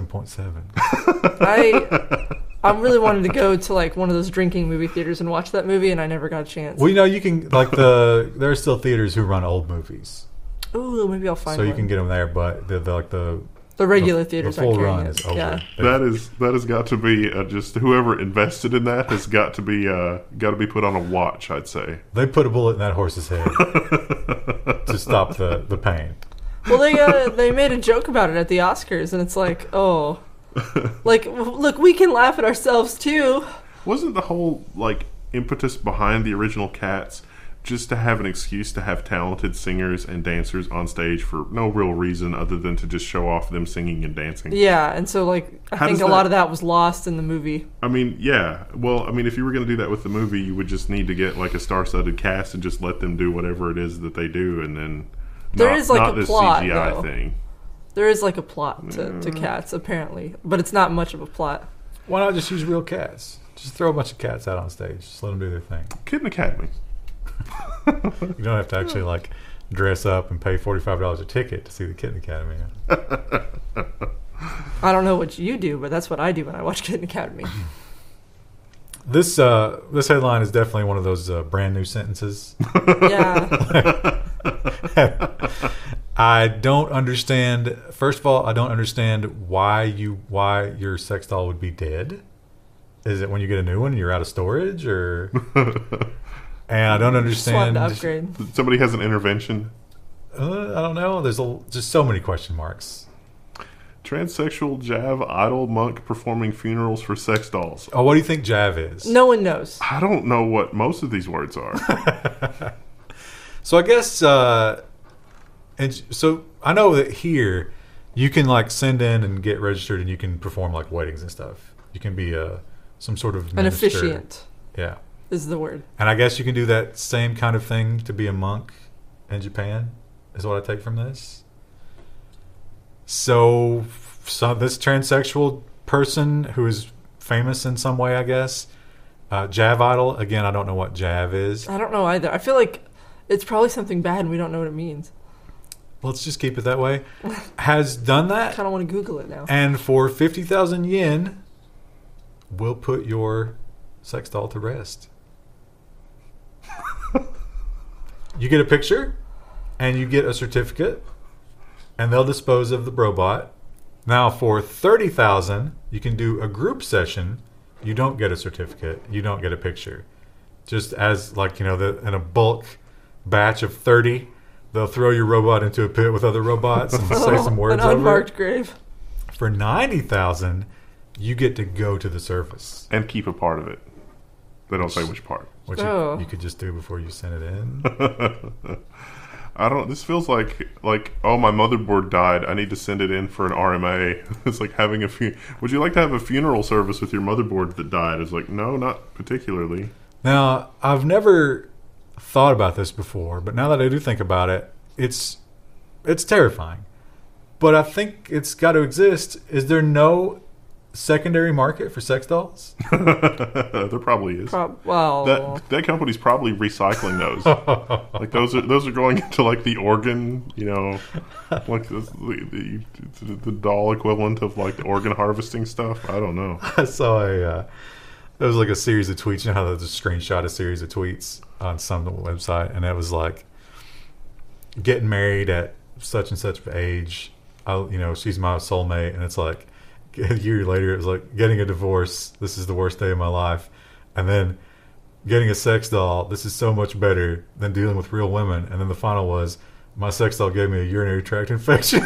27.7. I really wanted to go to like one of those drinking movie theaters and watch that movie, and I never got a chance. Well, you know, you can, like, there are still theaters who run old movies. Ooh, maybe I'll find So one. you can get them there, but the regular theaters the full aren't carrying run it. is over. Yeah. That has got to be just whoever invested in that has got to be put on a watch. I'd say They put a bullet in that horse's head to stop the pain. Well, they made a joke about it at the Oscars, and it's like, oh, like, look, we can laugh at ourselves too. wasn't the whole like impetus behind the original Cats just to have an excuse to have talented singers and dancers on stage for no real reason other than to just show off them singing and dancing? Yeah, and so like I How think does a lot that- of that was lost in the movie. I mean, yeah. Well, I mean, if you were going to do that with the movie, you would just need to get like a star-studded cast and just let them do whatever it is that they do, and then There is, like, not a this plot, CGI though. thing. There is like a plot to cats, apparently, but it's not much of a plot. Why not just use real cats? Just throw a bunch of cats out on stage. Just let them do their thing. Kitten Academy. You don't have to actually like dress up and pay $45 a ticket to see the Kitten Academy. I don't know what you do, but that's what I do when I watch Kitten Academy. This headline is definitely one of those brand new sentences. Yeah. I don't understand. First of all, I don't understand why your sex doll would be dead. Is it when you get a new one, you're out of storage, or? And I don't Just wanted understand. to upgrade. Somebody has an intervention. I don't know. There's just so many question marks. Transsexual Jav idol monk performing funerals for sex dolls. Oh, what do you think Jav is? No one knows. I don't know what most of these words are. So I guess, and so I know that here you can like send in and get registered, and you can perform like weddings and stuff. You can be some sort of An minister. officiant Yeah, is the word. and I guess you can do that same kind of thing to be a monk in Japan. Is what I take from this. So this transsexual person who is famous in some way, I guess, Jav idol. Again, I don't know what Jav is. I don't know either. I feel like it's probably something bad and we don't know what it means. Let's just keep it that way. Has done I that, kind of want to Google it now. and for 50,000 yen, will put your sex doll to rest. You get a picture, and you get a certificate, and they'll dispose of the robot. Now, for 30,000, you can do a group session. You don't get a certificate. You don't get a picture. Just as, like, in a bulk batch of 30, they'll throw your robot into a pit with other robots and say some words An over unmarked it. grave. For 90,000, you get to go to the service, And keep a part of it. They don't say which part. which Oh. you could just do before you send it in. This feels like oh, my motherboard died. I need to send it in for an RMA. It's like having would you like to have a funeral service with your motherboard that died? It's like, no, not particularly. Now, I've never thought about this before, but now that I do think about it, it's terrifying. But I think it's got to exist. Is there no secondary market for sex dolls? There probably is. Well, That company's probably recycling those. Like those are going into like the organ, like the doll equivalent of like the organ harvesting stuff. I don't know. I saw there was like a series of tweets. You know how there's a screenshot a series of tweets on some website, and it was like getting married at such and such age. She's my soulmate, and it's like a year later it was like getting a divorce. This is the worst day of my life, and then getting a sex doll. This is so much better than dealing with real women. And then the final was my sex doll gave me a urinary tract infection.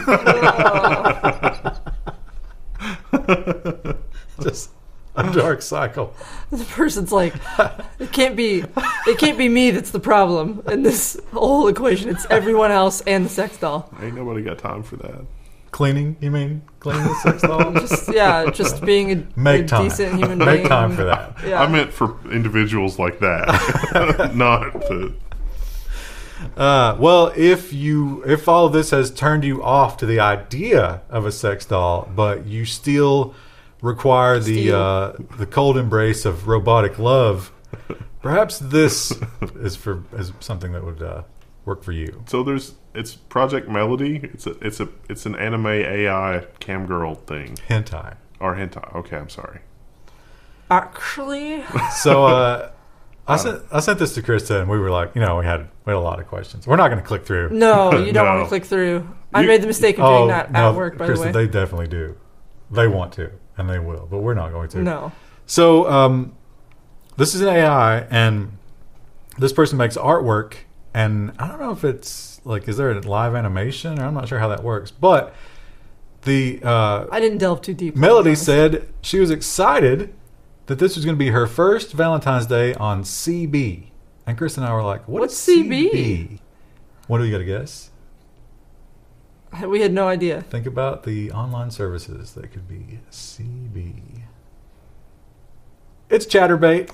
Just a dark cycle. the person's like, it can't be me that's the problem in this whole equation. It's everyone else and the sex doll. Ain't nobody got time for that. Cleaning? You mean cleaning the sex doll? Just being a Make time. decent human being. Make time for that. Yeah. I meant for individuals like that, not to. Well, if all of this has turned you off to the idea of a sex doll, but you still require the cold embrace of robotic love, perhaps this is something that would work for you. So it's Project Melody. It's an anime AI cam girl thing Hentai. or hentai. Okay, I'm sorry. Actually, So I sent this to Krista, and we were like, we had a lot of questions. We're not going to click through. no, you don't No. want to click through. I made the mistake of doing that at work, by Krista, the way. they definitely do. They want to, and they will, but we're not going to. No. So this is an AI, and this person makes artwork, and I don't know if it's like, is there a live animation? I'm not sure how that works, but the I didn't delve too deep. Melody said she was excited that this was going to be her first Valentine's Day on CB. And Chris and I were like, What's is CB? What do we got to guess? We had no idea. Think about the online services that could be CB. It's Chatterbait.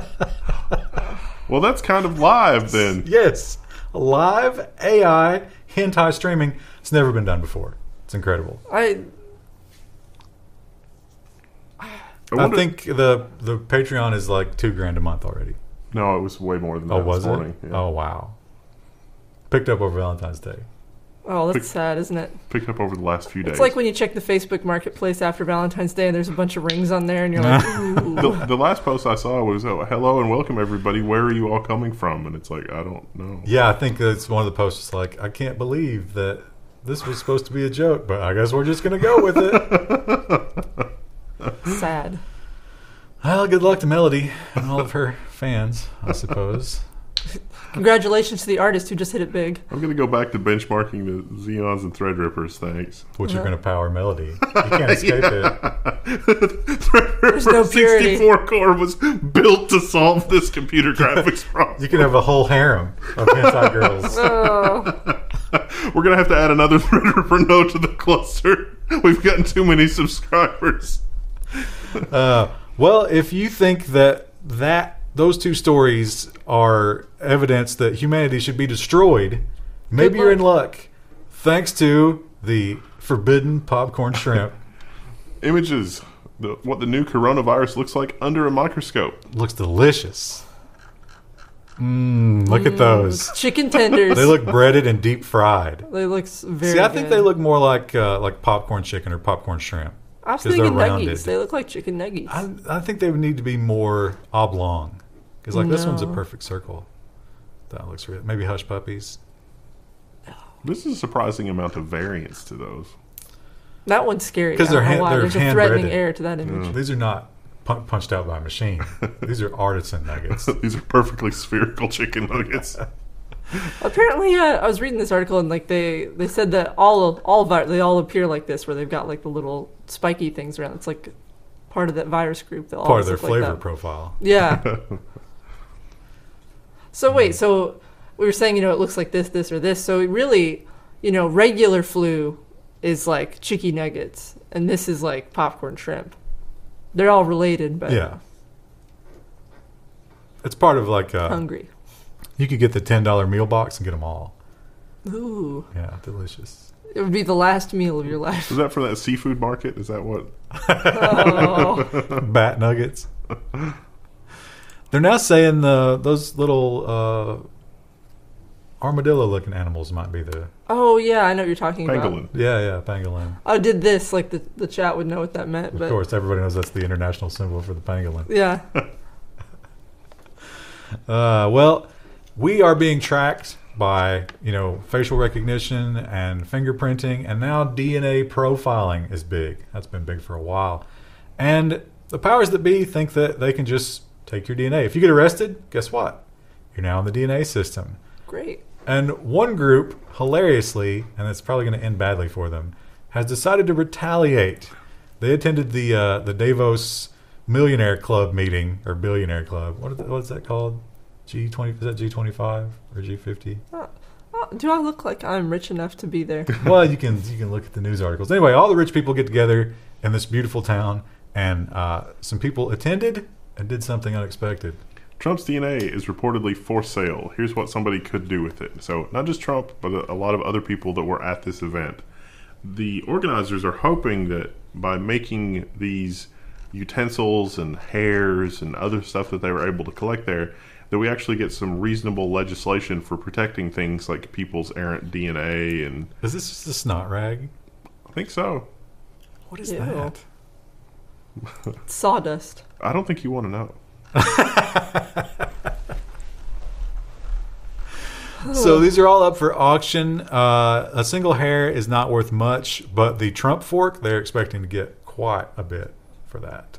Well, that's kind of live then. Yes. Live AI hentai streaming. It's never been done before. It's incredible. I I think the Patreon is like $2,000 a month already. No, it was way more than that. Oh, was this it? morning. Yeah. Oh, wow. Picked up over Valentine's Day. Oh, that's sad, isn't it? Picked up over the last few days. It's like when you check the Facebook Marketplace after Valentine's Day and there's a bunch of rings on there and you're like, ooh. the last post I saw was, "Oh, hello and welcome everybody. Where are you all coming from?" And it's like, I don't know. Yeah, I think that's one of the posts. Like, I can't believe that this was supposed to be a joke, but I guess we're just going to go with it. Sad. Well, good luck to Melody and all of her fans, I suppose. Congratulations to the artist who just hit it big. I'm going to go back to benchmarking the Xeons and Threadrippers, thanks. Which are going to power Melody. You can't escape it. There's no purity. 64 core was built to solve this computer graphics problem. You can have a whole harem of hentai girls. Oh. We're going to have to add another Threadripper node to the cluster. We've gotten too many subscribers. Well, if you think that those two stories are evidence that humanity should be destroyed, maybe you're in luck. Thanks to the forbidden popcorn shrimp. Images. What the new coronavirus looks like under a microscope. Looks delicious. Look at those. Chicken tenders. They look breaded and deep fried. They look very See, I think good. they look more like popcorn chicken or popcorn shrimp. I was 'cause thinking they're nuggies. rounded. They look like chicken nuggies. I think they would need to be more oblong. Because this one's a No. perfect circle. That looks real. Maybe hush puppies. This is a surprising amount of variance to those. That one's scary. 'Cause I don't they're know why. they're There's a threatening hand-breaded. air to that image. These are not punched out by a machine. These are artisan nuggets. These are perfectly spherical chicken nuggets. Apparently, I was reading this article and like they said that they all appear like this, where they've got like the little spiky things around. It's like part of that virus group. That Part of their look like flavor that. profile. Yeah. So wait, so we were saying, it looks like this, or this. So really, regular flu is like chicky nuggets, and this is like popcorn shrimp. They're all related, but Yeah. It's part of like hungry. you could get the $10 meal box and get them all. Ooh, Yeah, delicious. it would be the last meal of your life. Is that for that seafood market? Is that what? Oh. Bat nuggets. They're now saying those little armadillo-looking animals might be the Oh yeah, I know what you're talking Pangolin. yeah pangolin. about. I did this, like the chat would know what that meant, Of but course, everybody knows that's the international symbol for the pangolin. yeah. Well, we are being tracked by facial recognition and fingerprinting, and now DNA profiling is big. That's been big for a while, and the powers that be think that they can just take your DNA. If you get arrested, guess what? You're now in the DNA system. Great. And one group, hilariously, and it's probably going to end badly for them, has decided to retaliate. They attended the Davos Millionaire Club meeting, or Billionaire Club. What's that called? G20? Is that G25 or G50? Do I look like I'm rich enough to be there? Well, you can look at the news articles. Anyway, all the rich people get together in this beautiful town, and some people attended and did something unexpected. Trump's DNA is reportedly for sale. Here's what somebody could do with it. So not just Trump, but a lot of other people that were at this event. The organizers are hoping that by making these utensils and hairs and other stuff that they were able to collect there, that we actually get some reasonable legislation for protecting things like people's errant DNA. And Is this just a snot rag? I think so. What is Ew. that? Sawdust. I don't think you want to know. So these are all up for auction. A single hair is not worth much, but the Trump fork, they're expecting to get quite a bit for that.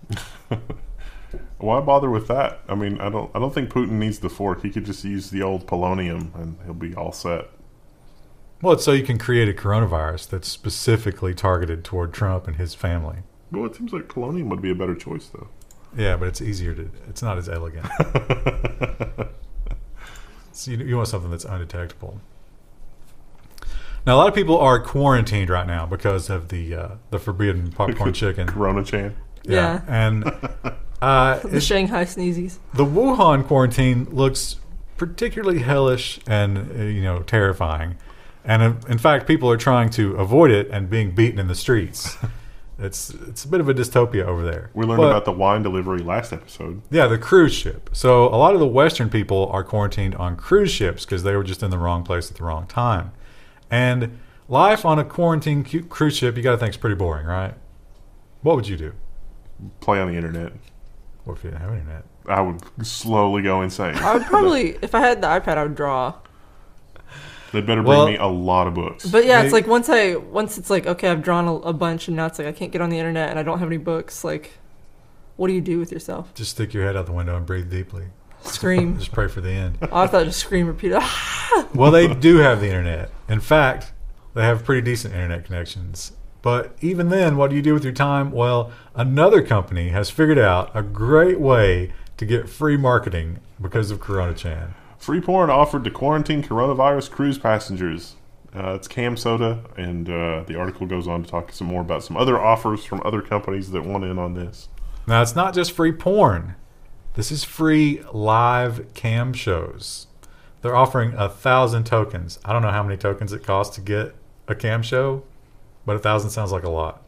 Why bother with that? I mean, I don't think Putin needs the fork. He could just use the old polonium and he'll be all set. Well, it's so you can create a coronavirus that's specifically targeted toward Trump and his family. Well, it seems like polonium would be a better choice, though. Yeah, but it's easier to. It's not as elegant. So you want something that's undetectable. Now, a lot of people are quarantined right now because of the forbidden popcorn chicken. Corona-chan. Yeah. And The Shanghai sneezies. the Wuhan quarantine looks particularly hellish and terrifying. And in fact, people are trying to avoid it and being beaten in the streets. It's a bit of a dystopia over there. We learned about the wine delivery last episode. Yeah, the cruise ship. So a lot of the Western people are quarantined on cruise ships because they were just in the wrong place at the wrong time. And life on a quarantine cruise ship, you got to think, is pretty boring, right? What would you do? Play on the internet. What if you didn't have internet? I would slowly go insane. I would probably, if I had the iPad, I would draw. They better bring me a lot of books. But yeah, it's like once it's like, okay, I've drawn a bunch, and now it's like I can't get on the internet and I don't have any books. Like, what do you do with yourself? Just stick your head out the window and breathe deeply. Scream. Just pray for the end. Oh, I thought just scream, repeat. Well, they do have the internet. In fact, they have pretty decent internet connections. But even then, what do you do with your time? Well, another company has figured out a great way to get free marketing because of Corona Chan. Free porn offered to quarantine coronavirus cruise passengers. It's Cam Soda, and the article goes on to talk some more about some other offers from other companies that want in on this. Now, it's not just free porn. This is free live cam shows. They're offering 1,000 tokens. I don't know how many tokens it costs to get a cam show, but 1,000 sounds like a lot.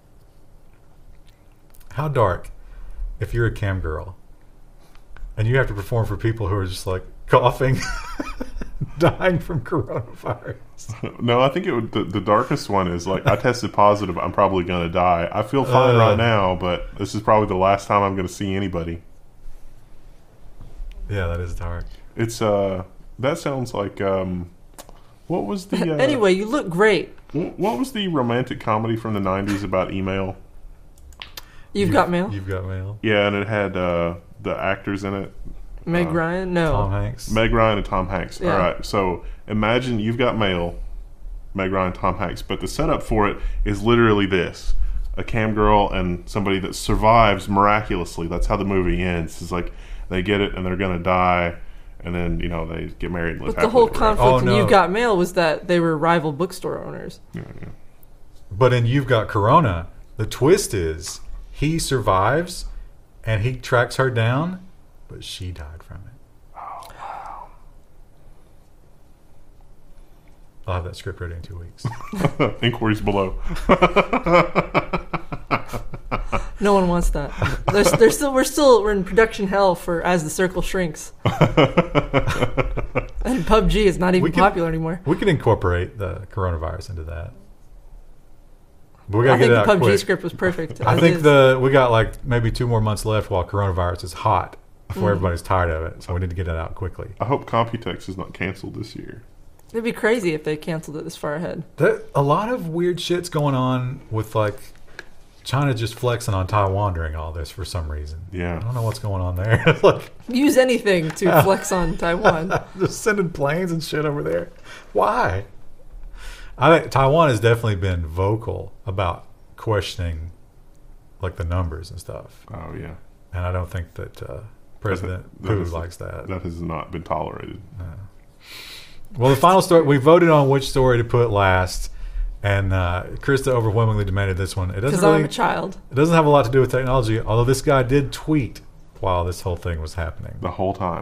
How dark if you're a cam girl and you have to perform for people who are just like coughing, dying from coronavirus. No, I think it would. The darkest one is like, I tested positive. I'm probably going to die. I feel fine right now, but this is probably the last time I'm going to see anybody. Yeah, that is dark. It's that sounds like what was the Anyway, you look great. What was the romantic comedy from the 90s about email? You've got mail. You've got mail. Yeah, and it had the actors in it. Meg Ryan? No. Tom Hanks. Meg Ryan and Tom Hanks. Yeah. All right. So imagine You've Got Mail, Meg Ryan, Tom Hanks, but the setup for it is literally this: a cam girl and somebody that survives miraculously. That's how the movie ends. It's like they get it and they're gonna die, and then they get married and live But the happily whole ever after. conflict in no. You've Got Mail was that they were rival bookstore owners. Yeah. But in You've Got Corona, the twist is he survives and he tracks her down, but she died from it. Oh, wow. I'll have that script ready in 2 weeks. Inquiries below. No one wants that. We're in production hell for As the Circle Shrinks. And PUBG is not even popular anymore. We can incorporate the coronavirus into that. But we I gotta think get the it out PUBG quick. script was perfect. I as think is. we got like maybe 2 more months left while coronavirus is hot before everybody's tired of it. So we need to get it out quickly. I hope Computex is not canceled this year. It'd be crazy if they canceled it this far ahead. A lot of weird shit's going on with like China just flexing on Taiwan during all this for some reason. Yeah. I don't know what's going on there. It's like Use anything to flex on Taiwan. just sending planes and shit over there. Why? I think Taiwan has definitely been vocal about questioning like the numbers and stuff. Oh, yeah. And I don't think that President Pu likes that. That has not been tolerated. Well, the final story, we voted on which story to put last, and Krista overwhelmingly demanded this one. It Because doesn't I'm a child. It doesn't have a lot to do with technology, although this guy did tweet while this whole thing was happening. The whole time.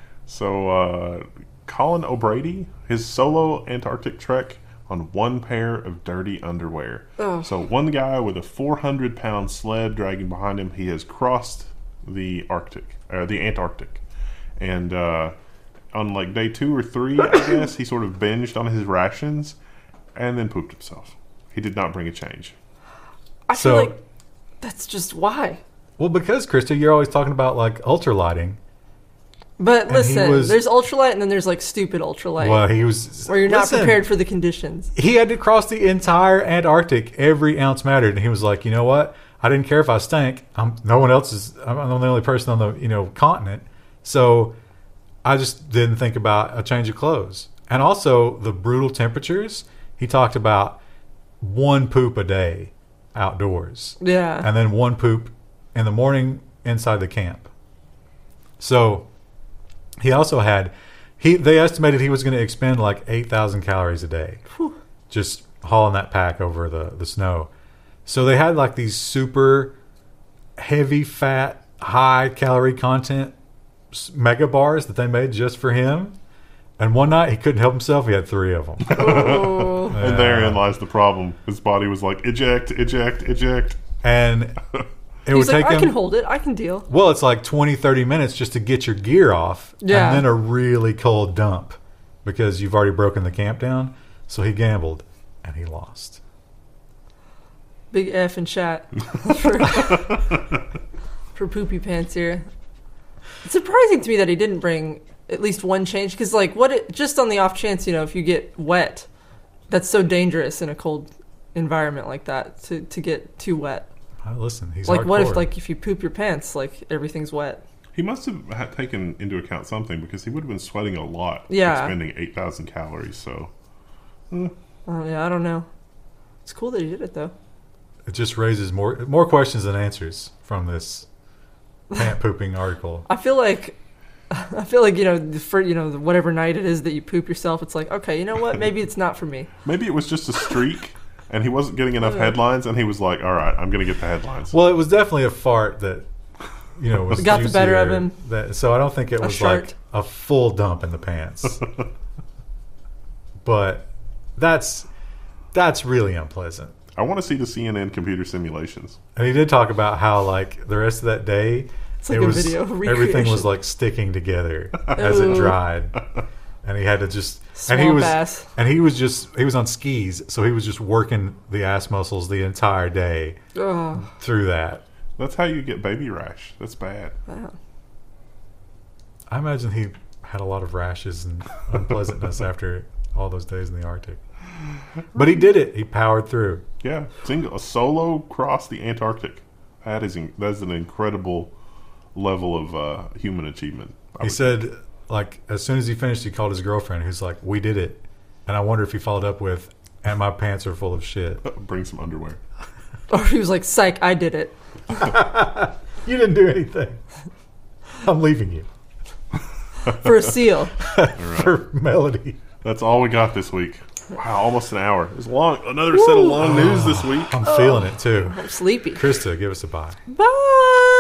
So, Colin O'Brady, his solo Antarctic trek on one pair of dirty underwear. Ugh. So, one guy with a 400-pound sled dragging behind him, he has crossed the Antarctic. And on like day 2 or 3, I guess, he sort of binged on his rations and then pooped himself. He did not bring a change. I So- feel like that's just why. Well, because, Krista, you're always talking about like ultralighting. But And listen, he was- there's ultralight and then there's like stupid ultralight. Well, he was... where you're not Listen, prepared for the conditions. He had to cross the entire Antarctic. Every ounce mattered. And he was like, you know what? I didn't care if I stank. I'm the only person on the continent. So I just didn't think about a change of clothes. And also the brutal temperatures. He talked about 1 poop a day outdoors. Yeah. And then 1 poop in the morning inside the camp. So he also had, they estimated he was going to expend like 8,000 calories a day. Whew. Just hauling that pack over the snow. So they had like these super heavy fat, high calorie content mega bars that they made just for him. And one night he couldn't help himself. He had 3 of them. Oh. And therein lies the problem. His body was like, eject, eject, eject. And it He's would like, take I him. can hold it. I can deal. Well, it's like 20, 30 minutes just to get your gear off. Yeah. And then a really cold dump because you've already broken the camp down. So he gambled and he lost. Big F in chat for Poopy Pants here. It's surprising to me that he didn't bring at least one change because, like, just on the off chance, if you get wet, that's so dangerous in a cold environment like that to get too wet. Listen, he's Like, what if, hardcore. like, if you poop your pants, like, everything's wet? He must have had taken into account something because he would have been sweating a lot. Yeah. Expending 8,000 calories, so. Oh, yeah, I don't know. It's cool that he did it, though. It just raises more questions than answers from this pant pooping article. I feel like for whatever night it is that you poop yourself, it's like, okay, you know what? Maybe it's not for me. Maybe it was just a streak, and he wasn't getting enough headlines, and he was like, all right, I'm going to get the headlines. Well, it was definitely a fart that was Got the better of juicier. him. So I don't think it was shart. like a full dump in the pants. But that's really unpleasant. I want to see the CNN computer simulations. And he did talk about how, like, the rest of that day, It's like a video everything recreation. was like sticking together as it Ooh. dried, and he had to just Swamp ass. he was on skis, so he was just working the ass muscles the entire day Oh, through that. That's how you get baby rash. That's bad. wow. I imagine he had a lot of rashes and unpleasantness after all those days in the Arctic. But he did it. He powered through. Yeah, a solo cross the Antarctic. That is an incredible level of human achievement. He said, like, as soon as he finished, he called his girlfriend, who's like, "We did it." And I wonder if he followed up with, "And my pants are full of shit." Bring some underwear. Or he was like, psych, I did it. You didn't do anything. I'm leaving you. For a seal. For Melody. That's all we got this week. Wow, almost an hour. It was long. Another set of long news this week. I'm feeling it too. I'm sleepy. Krista, give us a bye. Bye.